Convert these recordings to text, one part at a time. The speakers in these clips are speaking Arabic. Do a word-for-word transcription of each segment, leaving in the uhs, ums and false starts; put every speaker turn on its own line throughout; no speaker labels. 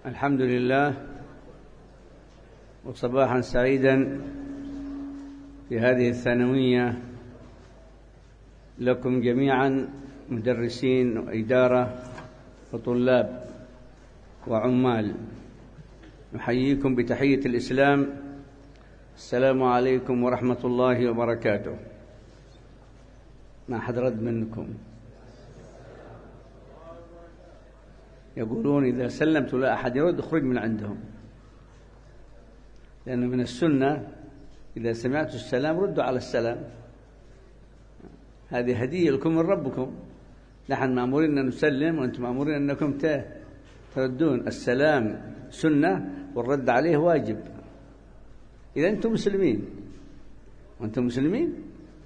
الحمد لله، وصباحا سعيدا في هذه الثانوية لكم جميعا، مدرسين وإدارة وطلاب وعمال. نحييكم بتحية الإسلام، السلام عليكم ورحمة الله وبركاته. ما حد رد منكم؟ يقولون إذا سلمت لا أحد يرد اخرج من عندهم، لأنه من السنة إذا سمعتوا السلام ردوا على السلام. هذه هدية لكم من ربكم. نحن مأمورين أن نسلم وأنتم مأمورين أنكم تردون. السلام سنة والرد عليه واجب إذا أنتم مسلمين، وأنتم مسلمين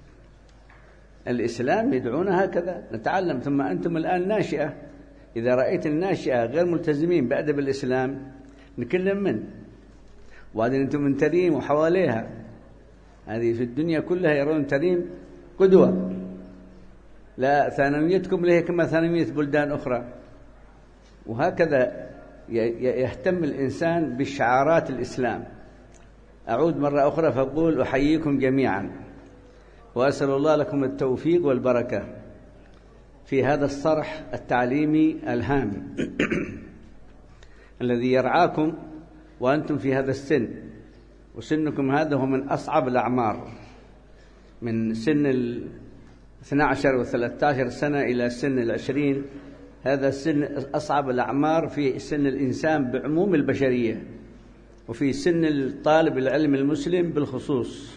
الإسلام يدعونا هكذا نتعلم. ثم أنتم الآن ناشئة، إذا رأيت الناشئة غير ملتزمين بأدب الإسلام نكلم منه، وبعدين أنتم من تريم وحواليها. هذه في الدنيا كلها يرون تريم قدوة. لا ثانويتكم ليه كما ثانوية بلدان أخرى. وهكذا يهتم الإنسان بشعارات الإسلام. أعود مرة أخرى فأقول أحييكم جميعا، وأسأل الله لكم التوفيق والبركة في هذا الصرح التعليمي الهام الذي يرعاكم وأنتم في هذا السن. وسنكم هذا هو من أصعب الأعمار، من سن الاثنى عشر والثلاثة عشر سنة إلى سن العشرين. هذا السن أصعب الأعمار في سن الإنسان بعموم البشرية، وفي سن الطالب العلم المسلم بالخصوص.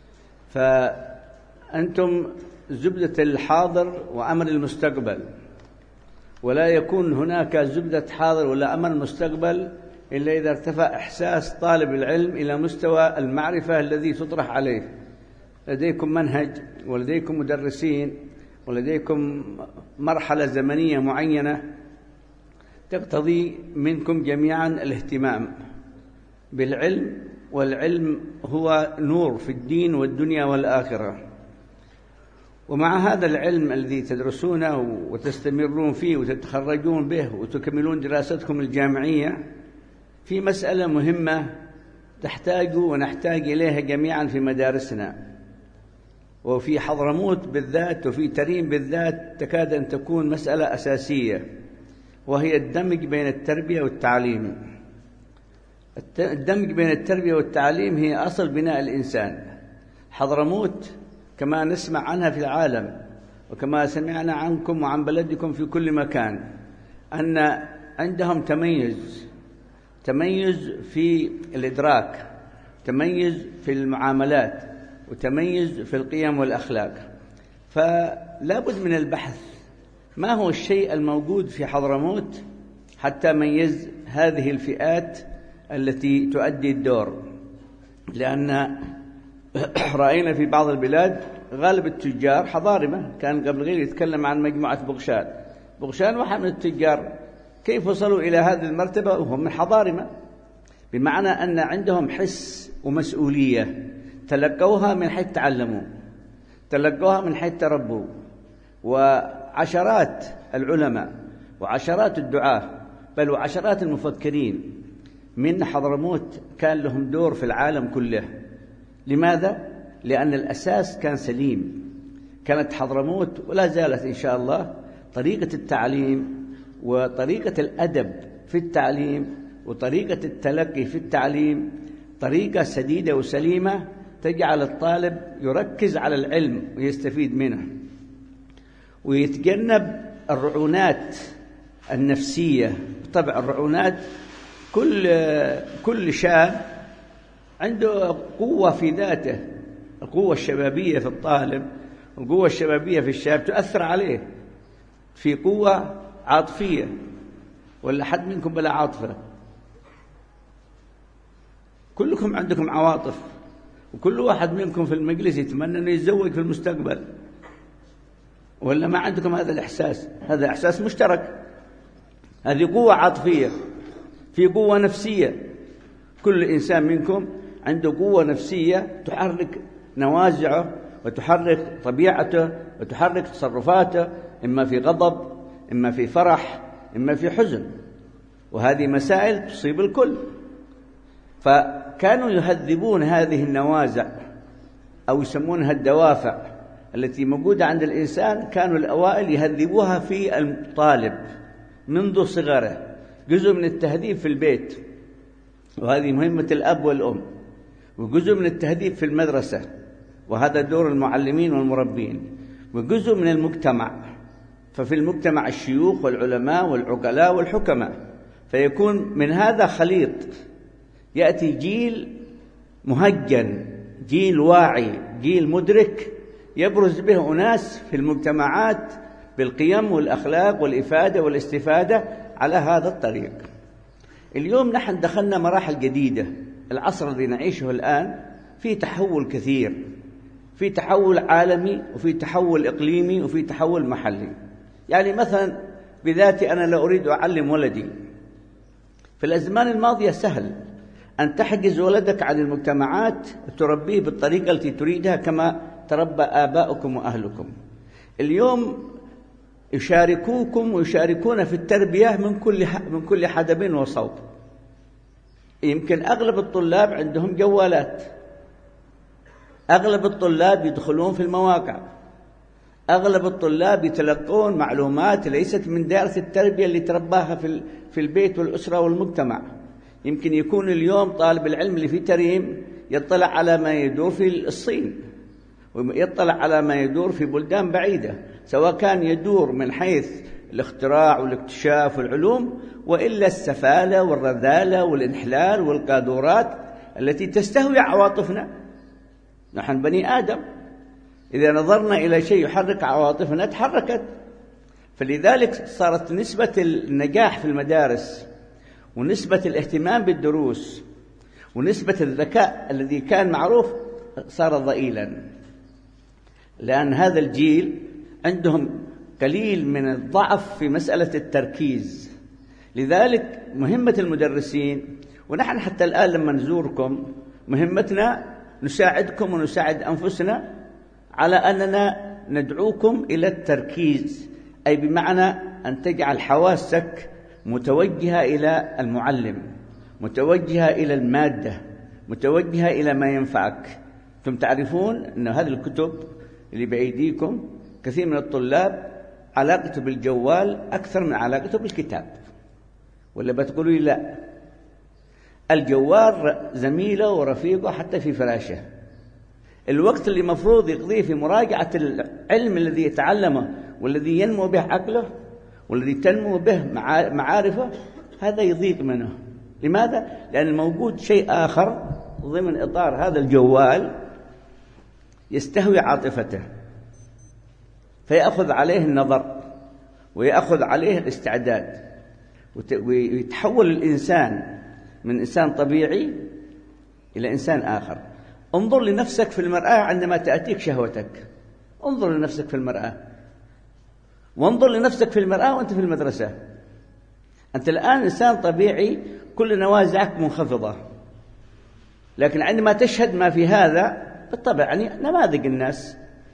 فأنتم زبدة الحاضر وأمر المستقبل، ولا يكون هناك زبدة حاضر ولا أمر مستقبل إلا إذا ارتفع إحساس طالب العلم إلى مستوى المعرفة الذي تطرح عليه. لديكم منهج ولديكم مدرسين ولديكم مرحلة زمنية معينة تقتضي منكم جميعا الاهتمام بالعلم، والعلم هو نور في الدين والدنيا والآخرة. ومع هذا العلم الذي تدرسونه وتستمرون فيه وتتخرجون به وتكملون دراستكم الجامعية، في مسألة مهمة تحتاج ونحتاج إليها جميعا في مدارسنا، وفي حضرموت بالذات وفي تريم بالذات تكاد أن تكون مسألة أساسية، وهي الدمج بين التربية والتعليم. الدمج بين التربية والتعليم هي أصل بناء الإنسان. حضرموت كما نسمع عنها في العالم، وكما سمعنا عنكم وعن بلدكم في كل مكان، أن عندهم تميز تميز في الإدراك، تميز في المعاملات، وتميز في القيم والأخلاق. فلا بد من البحث ما هو الشيء الموجود في حضرموت حتى ميز هذه الفئات التي تؤدي الدور. لأن رأينا في بعض البلاد غالب التجار حضارمة. كان قبل غير يتكلم عن مجموعة بغشان. بغشان واحد من التجار، كيف وصلوا إلى هذه المرتبة وهم من حضارمة؟ بمعنى أن عندهم حس ومسؤولية تلقوها من حيث تعلموا، تلقوها من حيث تربوا. وعشرات العلماء وعشرات الدعاة بل وعشرات المفكرين من حضرموت كان لهم دور في العالم كله. لماذا؟ لأن الأساس كان سليم. كانت حضرموت ولا زالت إن شاء الله طريقة التعليم وطريقة الأدب في التعليم وطريقة التلقي في التعليم طريقة سديدة وسليمة تجعل الطالب يركز على العلم ويستفيد منه، ويتجنب الرعونات النفسية. طبعا الرعونات، كل كل شاب عنده قوة في ذاته. القوة الشبابية في الطالب والقوة الشبابية في الشاب تؤثر عليه. في قوة عاطفية، ولا حد منكم بلا عاطفة؟ كلكم عندكم عواطف، وكل واحد منكم في المجلس يتمنى أنه يتزوج في المستقبل، ولا ما عندكم هذا الإحساس؟ هذا إحساس مشترك. هذه قوة عاطفية. في قوة نفسية، كل إنسان منكم عنده قوة نفسية تحرك نوازعه وتحرك طبيعته وتحرك تصرفاته، إما في غضب، إما في فرح، إما في حزن. وهذه مسائل تصيب الكل. فكانوا يهذبون هذه النوازع أو يسمونها الدوافع التي موجودة عند الإنسان، كانوا الأوائل يهذبوها في الطالب منذ صغره، جزء من التهذيب في البيت، وهذه مهمة الأب والأم، وجزء من التهذيب في المدرسة، وهذا دور المعلمين والمربين، وجزء من المجتمع، ففي المجتمع الشيوخ والعلماء والعقلاء والحكماء، فيكون من هذا خليط، يأتي جيل مهجن، جيل واعي، جيل مدرك، يبرز به أناس في المجتمعات بالقيم والأخلاق والإفادة والاستفادة على هذا الطريق. اليوم نحن دخلنا مراحل جديدة، العصر الذي نعيشه الآن في تحول كثير، في تحول عالمي وفي تحول إقليمي وفي تحول محلي. يعني مثلا بذاتي أنا لا أريد أعلم ولدي، في الأزمان الماضية سهل أن تحجز ولدك عن المجتمعات تربيه بالطريقة التي تريدها كما تربى آباؤكم وأهلكم. اليوم يشاركوكم ويشاركون في التربية من كل من كل حدب وصوب. يمكن أغلب الطلاب عندهم جوالات، أغلب الطلاب يدخلون في المواقع، أغلب الطلاب يتلقون معلومات ليست من دائرة التربية اللي ترباها في في البيت والأسرة والمجتمع. يمكن يكون اليوم طالب العلم اللي في تريم يطلع على ما يدور في الصين، ويطلع على ما يدور في بلدان بعيدة، سواء كان يدور من حيث الاختراع والاكتشاف والعلوم، وإلا السفالة والرذالة والانحلال والقاذورات التي تستهوي عواطفنا. نحن بني آدم، إذا نظرنا إلى شيء يحرك عواطفنا تحركت. فلذلك صارت نسبة النجاح في المدارس ونسبة الاهتمام بالدروس ونسبة الذكاء الذي كان معروف صار ضئيلا، لأن هذا الجيل عندهم قليل من الضعف في مسألة التركيز. لذلك مهمة المدرسين، ونحن حتى الآن لما نزوركم مهمتنا نساعدكم ونساعد أنفسنا على أننا ندعوكم إلى التركيز، أي بمعنى أن تجعل حواسك متوجهة إلى المعلم، متوجهة إلى المادة، متوجهة إلى ما ينفعك. أنتم تعرفون أن هذه الكتب اللي بأيديكم كثير من الطلاب علاقته بالجوال أكثر من علاقته بالكتاب، ولا بتقولوا لي لا؟ الجوال زميله ورفيقه حتى في فراشه. الوقت اللي مفروض يقضيه في مراجعة العلم الذي يتعلمه والذي ينمو به عقله والذي تنمو به معارفه، هذا يضيق منه. لماذا؟ لأن موجود شيء آخر ضمن إطار هذا الجوال يستهوي عاطفته، فيأخذ عليه النظر ويأخذ عليه الاستعداد، ويتحول الإنسان من إنسان طبيعي إلى إنسان آخر. انظر لنفسك في المرآة عندما تأتيك شهوتك، انظر لنفسك في المرآة، وانظر لنفسك في المرآة وأنت في المدرسة. أنت الآن إنسان طبيعي، كل نوازعك منخفضة، لكن عندما تشهد ما في هذا بالطبع، يعني نماذج الناس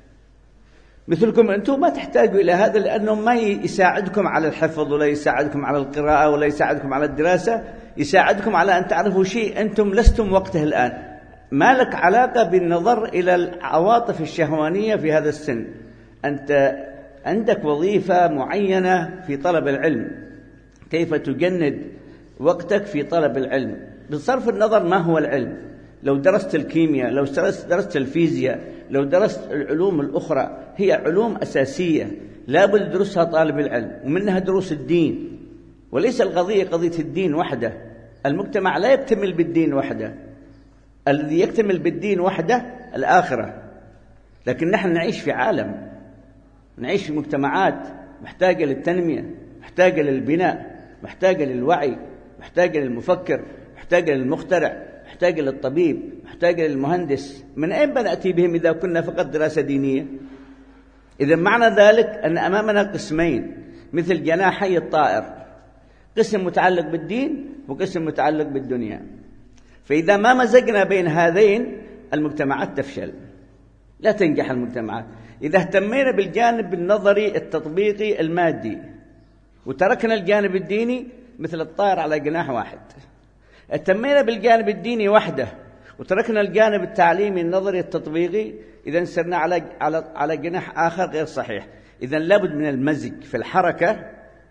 مثلكم أنتم ما تحتاجوا إلى هذا، لأنه ما يساعدكم على الحفظ ولا يساعدكم على القراءة ولا يساعدكم على الدراسة، يساعدكم على أن تعرفوا شيء أنتم لستم وقته الآن. ما لك علاقة بالنظر إلى العواطف الشهوانية في هذا السن. أنت عندك وظيفة معينة في طلب العلم، كيف تجند وقتك في طلب العلم بصرف النظر ما هو العلم. لو درست الكيمياء، لو درست الفيزياء، لو درست العلوم الأخرى، هي علوم أساسية لا بد يدرسها طالب العلم، ومنها دروس الدين. وليس القضية قضية الدين وحده، المجتمع لا يكتمل بالدين وحده، الذي يكتمل بالدين وحده الآخرة. لكن نحن نعيش في عالم، نعيش في مجتمعات محتاجة للتنمية، محتاجة للبناء، محتاجة للوعي، محتاجة للمفكر، محتاجة للمخترع، محتاجة للطبيب، محتاجة للمهندس. من أين بنأتي بهم إذا كنا فقط دراسة دينية؟ إذا معنى ذلك أن أمامنا قسمين مثل جناحي الطائر، قسم متعلق بالدين وقسم متعلق بالدنيا. فإذا ما مزجنا بين هذين المجتمعات تفشل، لا تنجح المجتمعات. إذا اهتمينا بالجانب النظري التطبيقي المادي وتركنا الجانب الديني، مثل الطائر على جناح واحد. اهتمينا بالجانب الديني وحده وتركنا الجانب التعليمي النظري التطبيقي، إذا سرنا على على على جناح آخر غير صحيح. إذا لابد من المزج في الحركة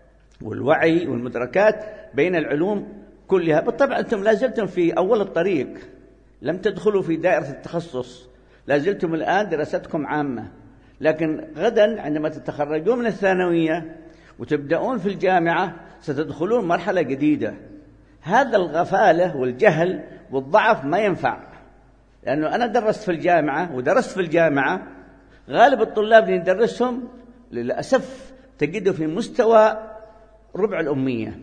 والوعي والمدركات بين العلوم كلها. بالطبع أنتم لازلتم في أول الطريق، لم تدخلوا في دائرة التخصص، لازلتم الآن دراستكم عامة، لكن غدا عندما تتخرجون من الثانوية وتبدأون في الجامعة ستدخلون مرحلة جديدة. هذا الغفالة والجهل والضعف ما ينفع، لأنه أنا درست في الجامعة ودرست في الجامعة غالب الطلاب اللي ندرسهم للأسف تجده في مستوى ربع الأمية،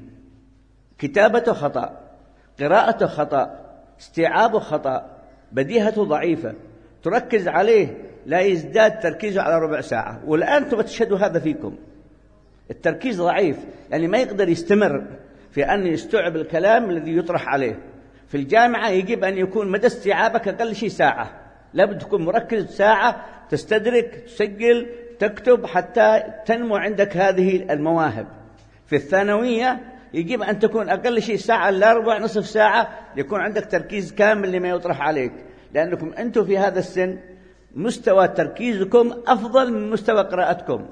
كتابته خطأ، قراءته خطأ، استيعابه خطأ، بديهته ضعيفة، تركز عليه لا يزداد تركيزه على ربع ساعة. والآن تشهدوا هذا فيكم، التركيز ضعيف، يعني ما يقدر يستمر في أن يستوعب الكلام الذي يطرح عليه. في الجامعة يجب أن يكون مدى استيعابك أقل شيء ساعة، لابد تكون مركز ساعة، تستدرك، تسجل، تكتب حتى تنمو عندك هذه المواهب. في الثانوية يجب أن تكون أقل شيء ساعة إلا ربع، نصف ساعة، يكون عندك تركيز كامل لما يطرح عليك، لأنكم أنتم في هذا السن مستوى تركيزكم أفضل من مستوى قراءتكم.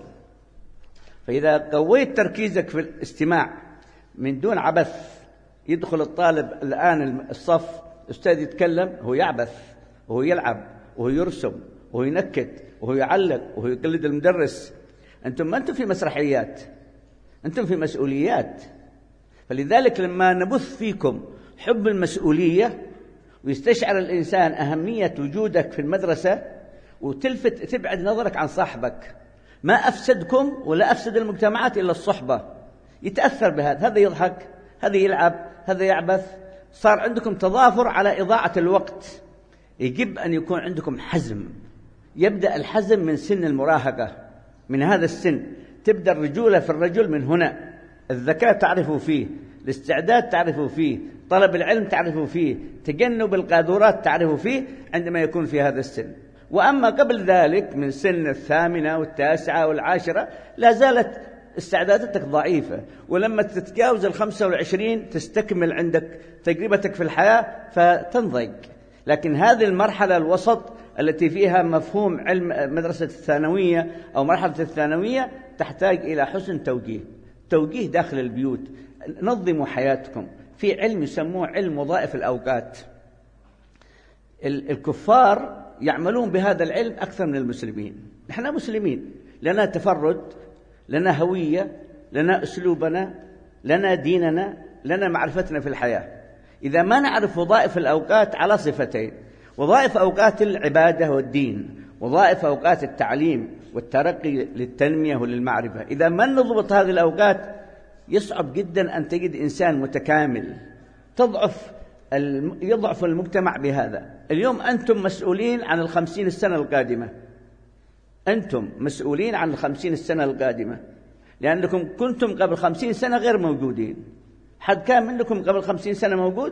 فإذا قويت تركيزك في الاستماع من دون عبث، يدخل الطالب الآن الصف أستاذ يتكلم هو يعبث وهو يلعب وهو يرسم وهو ينكت وهو يعلق وهو يقلد المدرس. أنتم ما أنتم في مسرحيات، أنتم في مسؤوليات. فلذلك لما نبث فيكم حب المسؤولية ويستشعر الإنسان أهمية وجودك في المدرسة وتلفت تبعد نظرك عن صاحبك، ما أفسدكم ولا أفسد المجتمعات إلا الصحبة، يتأثر بهذا، هذا يضحك، هذا يلعب، هذا يعبث، صار عندكم تضافر على إضاعة الوقت. يجب أن يكون عندكم حزم، يبدأ الحزم من سن المراهقة، من هذا السن تبدأ الرجولة في الرجل من هنا، الذكاء تعرفوا فيه، الاستعداد تعرفوا فيه، طلب العلم تعرفوا فيه، تجنب القاذورات تعرفوا فيه عندما يكون في هذا السن. وأما قبل ذلك من سن الثامنة والتاسعة والعاشرة لا زالت استعداداتك ضعيفة، ولما تتجاوز الخمسة والعشرين تستكمل عندك تجربتك في الحياة فتنضج. لكن هذه المرحلة الوسط التي فيها مفهوم علم مدرسة الثانوية أو مرحلة الثانوية تحتاج إلى حسن توجيه، توجيه داخل البيوت. نظموا حياتكم في علم يسموه علم وظائف الأوقات. الكفار يعملون بهذا العلم أكثر من المسلمين. نحن مسلمين لنا تفرد، لنا هوية، لنا أسلوبنا، لنا ديننا، لنا معرفتنا في الحياة. إذا ما نعرف وظائف الأوقات على صفتين: وظائف أوقات العبادة والدين، وظائف أوقات التعليم والترقي للتنمية وللمعرفة، إذا ما نضبط هذه الأوقات يصعب جدا أن تجد إنسان متكامل. تضعف يضعف المجتمع بهذا. اليوم أنتم مسؤولين عن الخمسين السنة القادمة، أنتم مسؤولين عن الخمسين السنة القادمة، لأنكم كنتم قبل خمسين سنة غير موجودين. حد كان منكم قبل خمسين سنة موجود؟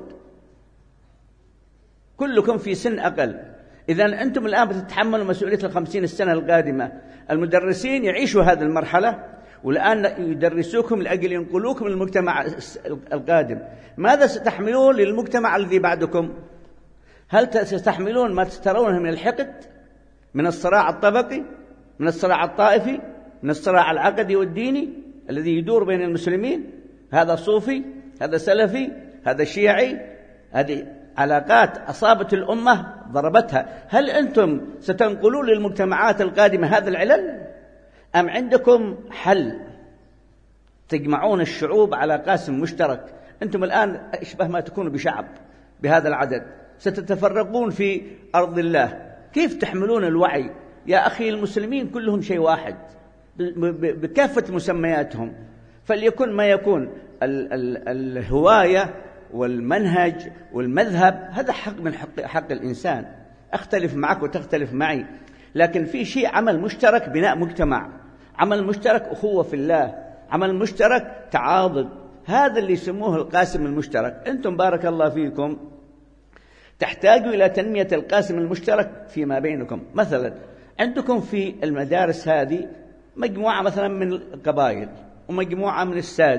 كلكم في سن أقل. إذن أنتم الآن بتتحملوا مسؤولية الخمسين السنة القادمة. المدرسين يعيشوا هذه المرحلة والآن يدرسوكم لأجل ينقلوكم للمجتمع القادم. ماذا ستحملون للمجتمع الذي بعدكم؟ هل ستحملون ما ترونه من الحقد، من الصراع الطبقي، من الصراع الطائفي، من الصراع العقدي والديني الذي يدور بين المسلمين؟ هذا صوفي، هذا سلفي، هذا شيعي، هذه علاقات أصابت الأمة ضربتها. هل أنتم ستنقلون للمجتمعات القادمة هذا العلل؟ أم عندكم حل تجمعون الشعوب على قاسم مشترك؟ أنتم الآن أشبه ما تكونوا بشعب بهذا العدد، ستتفرقون في أرض الله. كيف تحملون الوعي؟ يا أخي المسلمين كلهم شيء واحد بكافة مسمياتهم. فليكن ما يكون ال ال الهواية والمنهج والمذهب هذا حق من حق, حق الإنسان. أختلف معك وتختلف معي، لكن في شيء عمل مشترك، بناء مجتمع، عمل مشترك أخوة في الله، عمل مشترك تعاضد. هذا اللي يسموه القاسم المشترك. أنتم بارك الله فيكم تحتاجوا إلى تنمية القاسم المشترك فيما بينكم. مثلا عندكم في المدارس هذه مجموعة مثلا من القبائل ومجموعة من السادة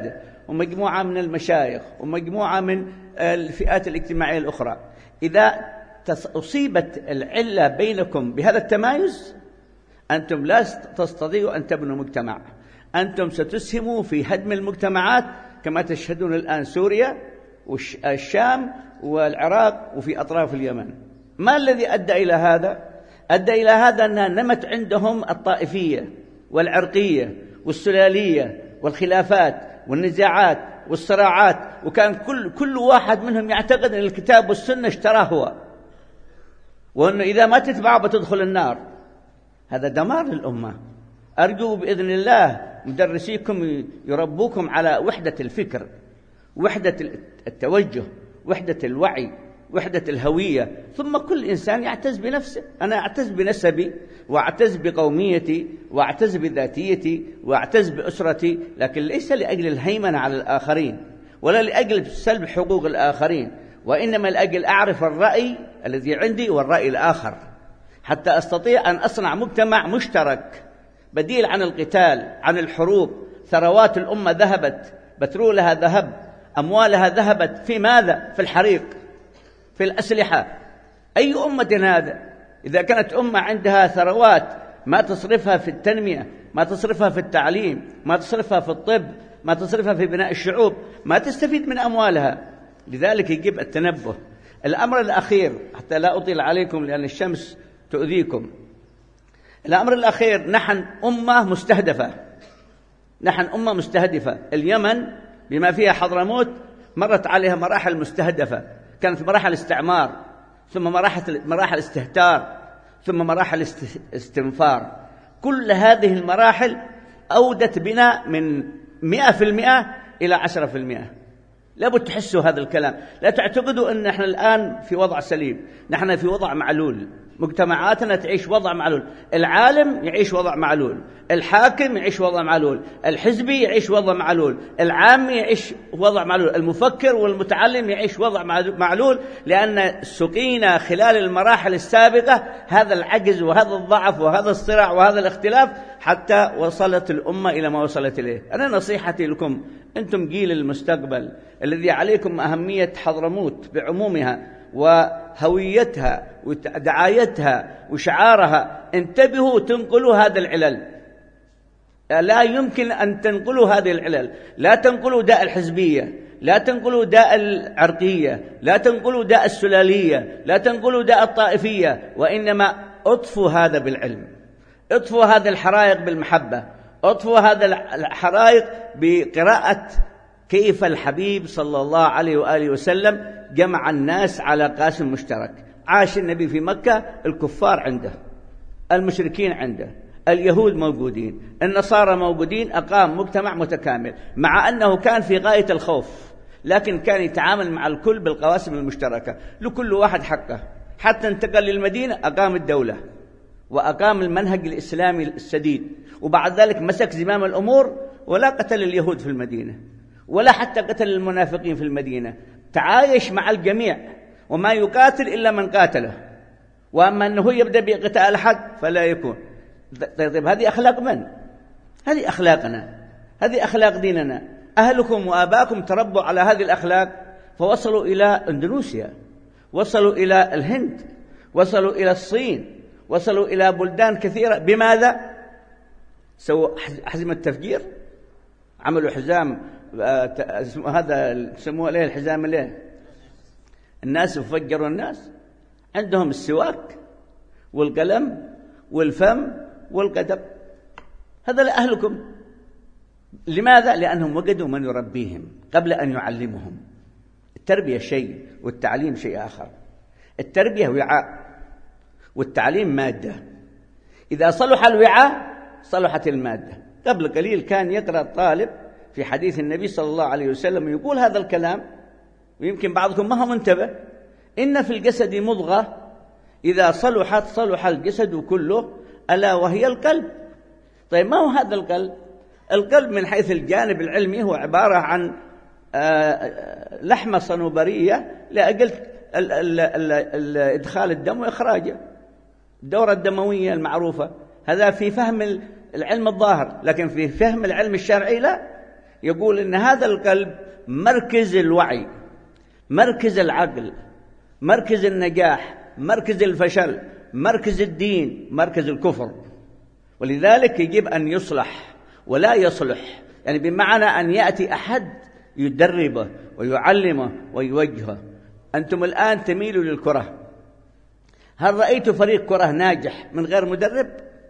ومجموعة من المشايخ ومجموعة من الفئات الاجتماعية الأخرى. إذا أصيبت العلة بينكم بهذا التمايز أنتم لا تستطيعوا أن تبنوا مجتمع، أنتم ستسهموا في هدم المجتمعات كما تشهدون الآن سوريا والشام والعراق وفي أطراف اليمن. ما الذي أدى إلى هذا؟ أدى إلى هذا أنها نمت عندهم الطائفية والعرقية والسلالية والخلافات والنزاعات والصراعات، وكان كل كل واحد منهم يعتقد أن الكتاب والسنة اشتراه هو، وأنه إذا ما تتبعه بتدخل النار. هذا دمار للأمة. أرجو بإذن الله مدرسيكم يربوكم على وحدة الفكر، وحدة التوجه، وحدة الوعي، وحدة الهوية، ثم كل إنسان يعتز بنفسه. أنا أعتز بنسبي وأعتز بقوميتي وأعتز بذاتيتي وأعتز بأسرتي، لكن ليس لأجل الهيمنة على الآخرين ولا لأجل سلب حقوق الآخرين، وإنما لأجل أعرف الرأي الذي عندي والرأي الآخر حتى أستطيع أن أصنع مجتمع مشترك بديل عن القتال، عن الحروب. ثروات الأمة ذهبت، بترولها ذهب، أموالها ذهبت في ماذا؟ في الحريق، في الأسلحة. أي أمة هذا؟ إذا كانت أمة عندها ثروات ما تصرفها في التنمية، ما تصرفها في التعليم، ما تصرفها في الطب، ما تصرفها في بناء الشعوب، ما تستفيد من أموالها. لذلك يجب التنبه. الأمر الأخير حتى لا أطيل عليكم لأن الشمس تؤذيكم. الأمر الأخير، نحن أمة مستهدفة، نحن أمة مستهدفة. اليمن بما فيها حضرموت مرت عليها مراحل مستهدفة، كانت مراحل استعمار، ثم مراحل مراحل استهتار، ثم مراحل استنفار. كل هذه المراحل أودت بنا من مئة في المئة إلى عشرة في المئة. لابد تحسوا هذا الكلام، لا تعتقدوا أن احنا الآن في وضع سليم، نحن في وضع معلول. مجتمعاتنا تعيش وضع معلول، العالم يعيش وضع معلول، الحاكم يعيش وضع معلول، الحزبي يعيش وضع معلول، العامي يعيش وضع معلول، المفكر والمتعلم يعيش وضع معلول، لأن سقينا خلال المراحل السابقة هذا العجز وهذا الضعف وهذا الصراع وهذا الاختلاف حتى وصلت الأمة إلى ما وصلت إليه. أنا نصيحتي لكم، أنتم جيل المستقبل الذي عليكم أهمية حضرموت بعمومها وهويتها ودعايتها وشعارها. انتبهوا، تنقلوا هذا العلل، لا يمكن أن تنقلوا هذه العلل. لا تنقلوا داء الحزبية، لا تنقلوا داء العرقية، لا تنقلوا داء السلالية، لا تنقلوا داء الطائفية، وإنما اطفوا هذا بالعلم، اطفوا هذه الحرائق بالمحبة، اطفوا هذا الحرائق بقراءة كيف الحبيب صلى الله عليه وآله وسلم جمع الناس على قاسم مشترك. عاش النبي في مكة، الكفار عنده، المشركين عنده، اليهود موجودين، النصارى موجودين، أقام مجتمع متكامل، مع أنه كان في غاية الخوف، لكن كان يتعامل مع الكل بالقواسم المشتركة، لكل واحد حقه. حتى انتقل للمدينة أقام الدولة وأقام المنهج الإسلامي السديد، وبعد ذلك مسك زمام الأمور، ولا قتل اليهود في المدينة ولا حتى قتل المنافقين في المدينة، تعايش مع الجميع، وما يقاتل إلا من قاتله، وأما أنه يبدأ بقتال أحد فلا يكون. طيب هذه أخلاق من؟ هذه أخلاقنا، هذه أخلاق ديننا. أهلكم وآباكم تربوا على هذه الأخلاق فوصلوا إلى أندونيسيا، وصلوا إلى الهند، وصلوا إلى الصين، وصلوا إلى بلدان كثيرة. بماذا؟ سووا حزم التفجير، عملوا حزام هذا يسموه عليه الحزام ليه؟ الناس يفجروا الناس، عندهم السواك والقلم والفم والقدم. هذا لأهلكم. لماذا؟ لأنهم وجدوا من يربيهم قبل أن يعلمهم. التربية شيء والتعليم شيء آخر. التربية وعاء والتعليم مادة. إذا صلح الوعاء صلحت المادة. قبل قليل كان يقرأ الطالب في حديث النبي صلى الله عليه وسلم يقول هذا الكلام، ويمكن بعضكم ما هو منتبه: إن في الجسد مضغة إذا صلحت صلح الجسد كله ألا وهي القلب. طيب ما هو هذا القلب؟ القلب من حيث الجانب العلمي هو عبارة عن لحمة صنوبرية لأجل إدخال الدم وإخراجه، الدورة الدموية المعروفة. هذا في فهم العلم الظاهر، لكن في فهم العلم الشرعي لا. يقول إن هذا القلب مركز الوعي، مركز العقل، مركز النجاح، مركز الفشل، مركز الدين، مركز الكفر. ولذلك يجب أن يصلح ولا يصلح، يعني بمعنى أن يأتي أحد يدربه ويعلمه ويوجهه. أنتم الآن تميلوا للكرة، هل رأيت فريق كرة ناجح من غير مدرب؟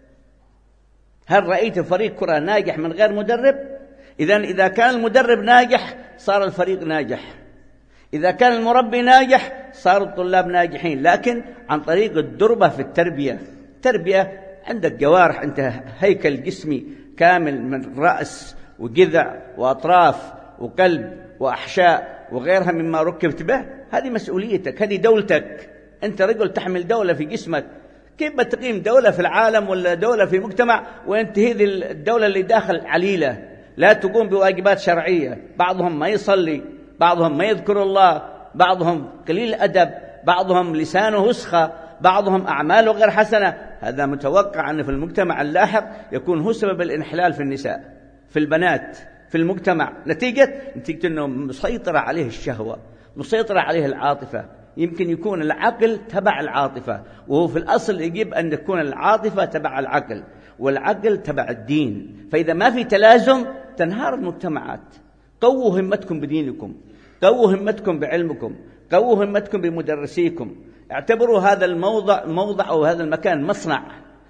هل رأيت فريق كرة ناجح من غير مدرب؟ إذن إذا كان المدرب ناجح صار الفريق ناجح، إذا كان المربي ناجح صار الطلاب ناجحين، لكن عن طريق الدربة في التربية. التربية عندك جوارح، أنت هيكل جسمي كامل من رأس وجذع وأطراف وقلب وأحشاء وغيرها مما ركبت به. هذه مسؤوليتك، هذه دولتك. أنت رجل تحمل دولة في جسمك. كيف بتقيم دولة في العالم ولا دولة في مجتمع وأنت هذه الدولة اللي داخل عليلة لا تقوم بواجبات شرعية؟ بعضهم ما يصلي، بعضهم ما يذكر الله، بعضهم قليل أدب، بعضهم لسانه وسخة، بعضهم أعماله غير حسنة. هذا متوقع أن في المجتمع اللاحق يكون هو سبب الانحلال في النساء، في البنات، في المجتمع. نتيجة نتيجة أنه مسيطرة عليه الشهوة، مسيطرة عليه العاطفة. يمكن يكون العقل تبع العاطفة، وهو في الأصل يجب أن تكون العاطفة تبع العقل والعقل تبع الدين. فإذا ما في تلازم تنهار المجتمعات. قووا همتكم بدينكم، قووا همتكم بعلمكم، قووا همتكم بمدرسيكم. اعتبروا هذا الموضع موضع أو هذا المكان مصنع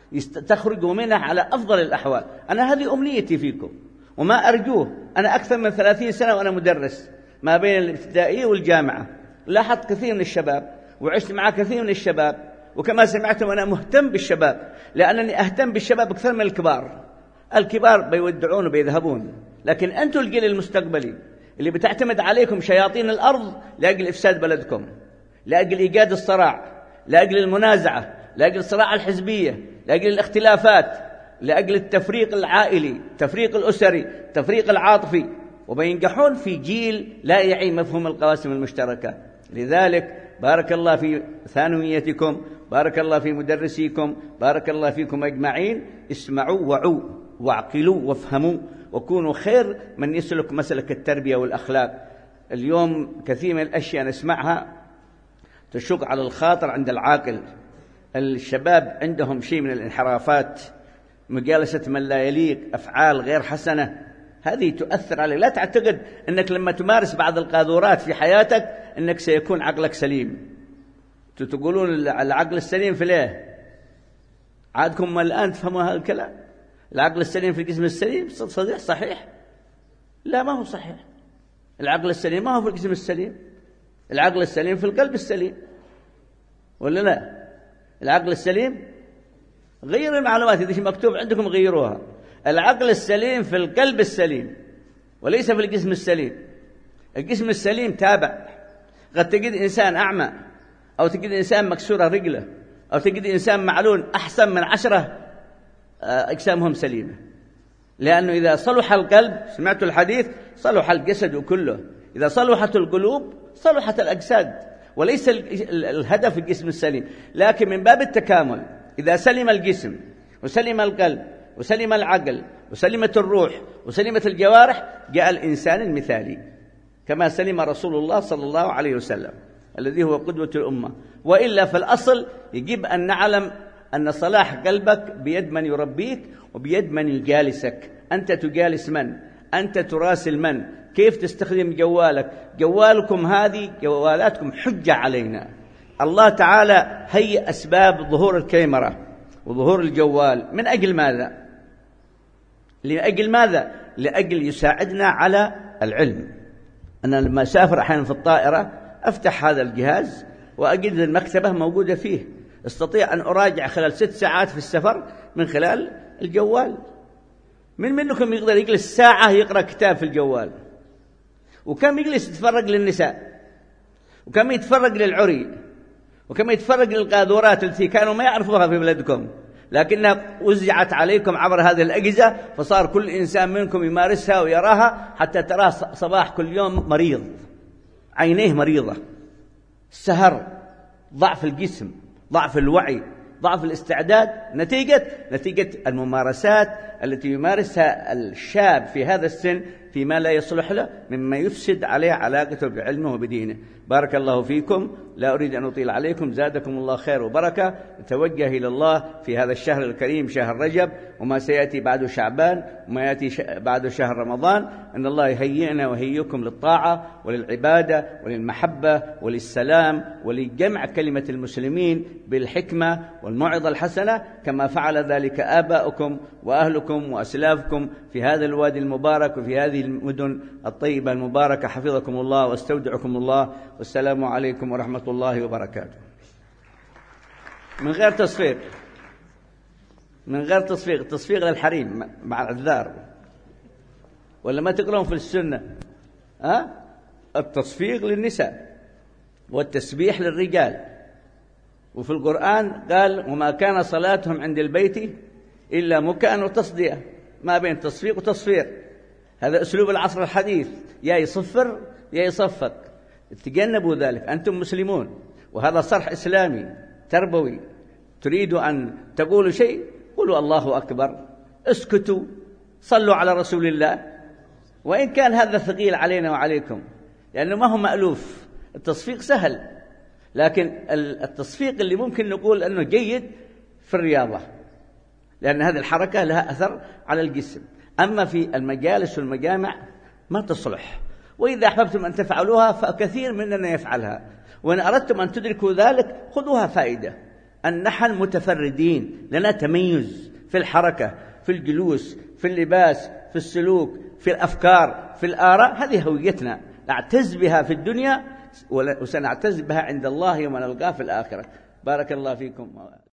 تخرجوا منه على أفضل الأحوال. أنا هذه أمنيتي فيكم وما أرجوه. أنا أكثر من ثلاثين سنة وأنا مدرس ما بين الابتدائية والجامعة. لاحظت كثير من الشباب وعشت مع كثير من الشباب، وكما سمعتم أنا مهتم بالشباب، لأنني أهتم بالشباب أكثر من الكبار. الكبار بيودعون وبيذهبون، لكن أنتم الجيل المستقبلي اللي بتعتمد عليكم شياطين الأرض لأجل إفساد بلدكم، لأجل إيجاد الصراع، لأجل المنازعة، لأجل الصراع الحزبية، لأجل الاختلافات، لأجل التفريق العائلي، التفريق الأسري، التفريق العاطفي، وبينجحون في جيل لا يعي مفهوم القواسم المشتركة. لذلك بارك الله في ثانويتكم، بارك الله في مدرسيكم، بارك الله فيكم أجمعين. اسمعوا وعوا واعقلوا وافهموا، وكونوا خير من يسلك مسلك التربية والأخلاق. اليوم كثير من الأشياء نسمعها تشق على الخاطر عند العاقل. الشباب عندهم شيء من الانحرافات، مجالسة من لا يليق، أفعال غير حسنة، هذه تؤثر عليك. لا تعتقد أنك لما تمارس بعض القاذورات في حياتك أنك سيكون عقلك سليم. تقولون العقل السليم في ليه؟ عادكم الآن تفهموا هذا الكلام؟ العقل السليم في الجسم السليم صحيح صحيح؟ لا، ما هو صحيح. العقل السليم ما هو في الجسم السليم، العقل السليم في القلب السليم، ولا لا؟ العقل السليم، غير المعلومات إذا مكتوب عندكم غيروها. العقل السليم في القلب السليم وليس في الجسم السليم. الجسم السليم تابع. قد تجد إنسان أعمى، أو تجد إنسان مكسورة رجله، أو تجد إنسان معلول أحسن من عشرة أجسامهم سليمة. لأنه إذا صلح القلب، سمعت الحديث، صلح الجسد كله. إذا صلحت القلوب صلحت الأجساد، وليس الهدف الجسم السليم، لكن من باب التكامل. إذا سلم الجسم وسلم القلب وسلم العقل وسلمت الروح وسلمت الجوارح جاء الإنسان المثالي كما سلم رسول الله صلى الله عليه وسلم الذي هو قدوة الأمة. وإلا في الأصل يجب أن نعلم أن صلاح قلبك بيد من يربيك وبيد من يجالسك. أنت تجالس من؟ أنت تراسل من؟ كيف تستخدم جوالك؟ جوالكم هذه جوالاتكم حجة علينا. الله تعالى هيئ أسباب ظهور الكاميرا وظهور الجوال من أجل ماذا؟ لأجل ماذا؟ لأجل يساعدنا على العلم. أنا لما أسافر أحيانا في الطائرة أفتح هذا الجهاز وأجد المكتبة موجودة فيه، استطيع أن أراجع خلال ست ساعات في السفر من خلال الجوال. من منكم يقدر يجلس ساعة يقرأ كتاب في الجوال؟ وكم يجلس يتفرج للنساء، وكم يتفرج للعري، وكم يتفرج للقاذورات التي كانوا ما يعرفوها في بلدكم لكنها وزعت عليكم عبر هذه الأجهزة، فصار كل إنسان منكم يمارسها ويراها حتى تراه صباح كل يوم مريض، عينيه مريضة، السهر، ضعف الجسم، ضعف الوعي، ضعف الاستعداد، نتيجة نتيجة الممارسات التي يمارسها الشاب في هذا السن فيما لا يصلح له مما يفسد عليه علاقته بعلمه وبدينه. بارك الله فيكم، لا أريد أن أطيل عليكم، زادكم الله خير وبركة. نتوجه إلى الله في هذا الشهر الكريم، شهر رجب، وما سيأتي بعد شعبان وما يأتي بعد شهر رمضان، أن الله يهيئنا ويهيئكم للطاعة وللعبادة وللمحبة وللسلام ولجمع كلمة المسلمين بالحكمة والموعظة الحسنة، كما فعل ذلك آباؤكم وأهلكم وأسلافكم في هذا الوادي المبارك وفي هذه المدن الطيبة المباركة. حفظكم الله واستودعكم الله، والسلام عليكم ورحمة الله وبركاته. من غير تصفيق، من غير تصفيق، تصفيق للحريم مع العذار، ولا ما تقرون في السنة أه؟ التصفيق للنساء والتسبيح للرجال، وفي القرآن قال وما كان صلاتهم عند البيت إلا مكاء وتصدية، ما بين تصفيق وتصفير. هذا أسلوب العصر الحديث، يا يصفر يا يصفق. تجنبوا ذلك، أنتم مسلمون، وهذا صرح إسلامي تربوي. تريدوا أن تقولوا شيء قولوا الله أكبر، اسكتوا، صلوا على رسول الله، وإن كان هذا ثقيل علينا وعليكم، لأنه ما هو مألوف. التصفيق سهل، لكن التصفيق اللي ممكن نقول أنه جيد في الرياضة، لأن هذه الحركة لها أثر على الجسم. أما في المجالس والمجامع ما تصلح، وإذا أحببتم أن تفعلوها فكثير مننا يفعلها، وإن أردتم أن تدركوا ذلك خذوها فائدة. أن نحن متفردين، لنا تميز في الحركة، في الجلوس، في اللباس، في السلوك، في الأفكار، في الآراء. هذه هويتنا نعتز بها في الدنيا، وسنعتز بها عند الله يوم نلقاه في الآخرة. بارك الله فيكم.